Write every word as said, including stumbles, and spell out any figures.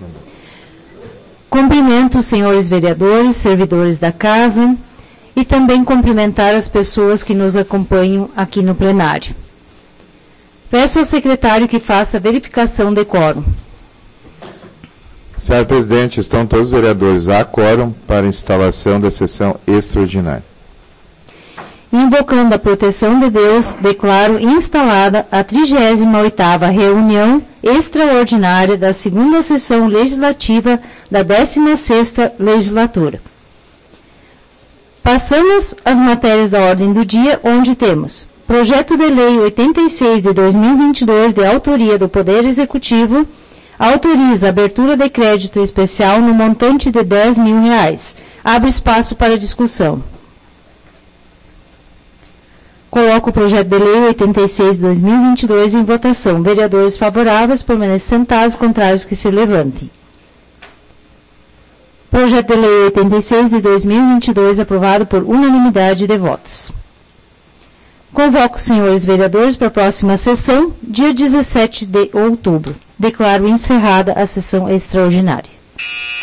Cumprimento os senhores vereadores, servidores da casa, e também cumprimentar as pessoas que nos acompanham aqui no plenário. Peço ao secretário que faça a verificação de quórum. Senhor presidente, estão todos os vereadores a quórum para instalação da sessão extraordinária. Invocando a proteção de Deus, declaro instalada a trigésima oitava reunião extraordinária da segunda sessão legislativa da décima sexta legislatura. Passamos às matérias da ordem do dia, onde temos Projeto de Lei oitenta e seis de dois mil e vinte e dois, de autoria do Poder Executivo, autoriza a abertura de crédito especial no montante de dez mil reais. Abre espaço para discussão. Coloco o projeto de lei oitenta e seis de dois mil e vinte e dois em votação. Vereadores favoráveis, permaneçam sentados, contrários que se levantem. Projeto de lei oitenta e seis de dois mil e vinte e dois aprovado por unanimidade de votos. Convoco os senhores vereadores para a próxima sessão, dia dezessete de outubro. Declaro encerrada a sessão extraordinária.